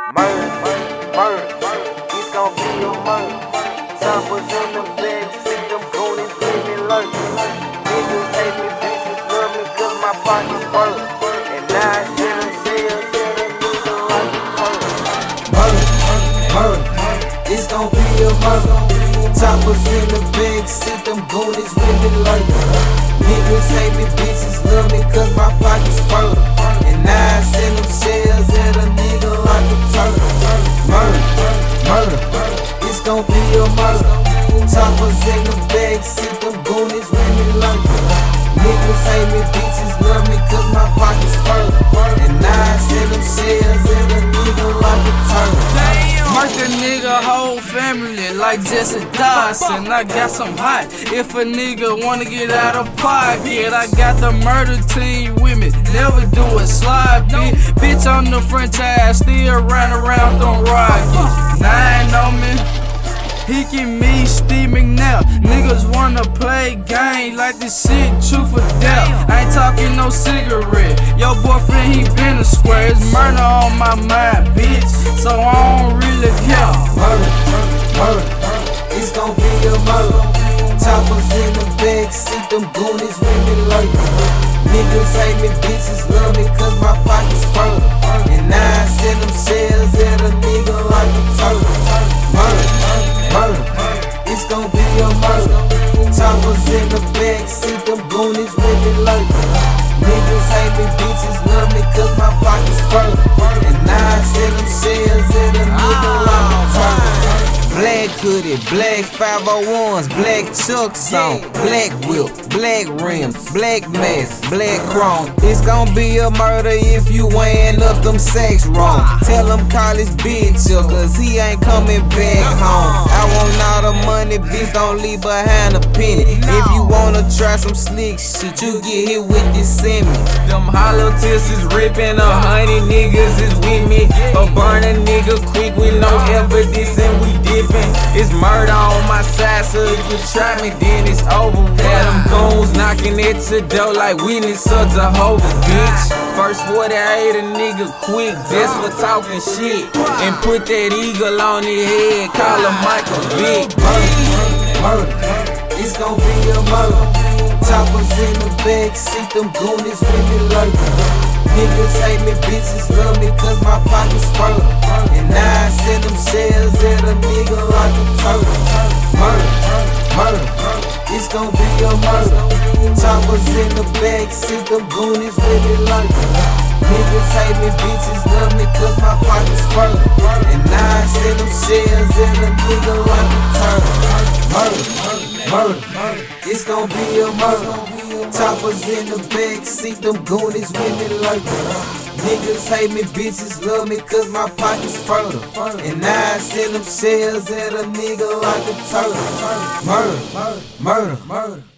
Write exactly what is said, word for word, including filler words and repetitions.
Murder, murder, it's gon' be a murder. Choppers in the bed, see them goonies leave me lurking. Niggas hate me, bitches love me, cause my pockets further. And now I sit in jail, tell a nigga like a murder. Murder, murder, it's gon' be a murder. Choppers in the bed, see them goonies leave me lurking. Niggas hate me, bitches love me, cause my pockets further. And now I send them shells at a nigga like a turtle. Murder, murder, it's gon' be a murder. Choppers in the bag, see them goonies when me lurking. Niggas hate me, bitches love me, cause my pockets further. And now I send them shells at a nigga like a turtle. Murk a nigga whole family like Jesse Dawson. I got some hot. If a nigga wanna get out of pocket, I got the murder team with me. Never do a slide, bitch. Bitch on the franchise, still run around them rockets. Nine on me. He give me Steve McNair. Niggas wanna play game like this shit truth or doubt. I ain't talking no cigarette. Your boyfriend, he been a square. It's murder on my mind, bitch. So I don't really care. Murder, murder, it's gon' be a murder. Choppers in the bag, see them goonies when me lurking. Niggas hate me, bitches love me, cause my pockets further. And now I send them shells at a nigga like a turtle. Murder, murder, it's gon' be a murder. Choppers in the bag, see them goonies when me lurking. Niggas hate me, bitches love me, cause my pockets further. And now I send them shells at a nigga like a turtle. Black hoodie, black five oh ones, black chucks on, black whip, black rims, black mask, black chrome. It's gon' be a murder if you weighing up them sacks wrong. Tell him call his bitch up, cause he ain't coming back home. I want all the money, bitch, don't leave behind a penny. If you wanna try some slick shit, you get hit with this semi. Them hollow tips is ripping, a hundred niggas is with me. A burning nigga quick with no evidence and we dipping. It's murder on my side, so if you try me, then it's over. Yeah, them goons knocking at your door like witness of Jehovah, bitch. First forty-eight, a nigga quick, just for talking shit. And put that eagle on his head, call him Michael Vick. Murder, murder, it's gon' be a murder. Choppers in the bag, see them goonies when me lurking. Niggas hate me, bitches love me, cause my pockets further. And now I send them shells at a nigga like a turtle. Murder, murder, it's gon' be a murder. Choppers in the bag, see them goonies when me lurking. Niggas hate me, bitches love me, cause my pockets further. And now I send them shells at a nigga like a turtle. Murder, murder, it's gon' be a murder. Choppers in the bag, see them goonies when me lurking. Niggas hate me, bitches love me, cause my pockets further. And now I send them shells at a nigga like a turtle. Murder, murder, murder.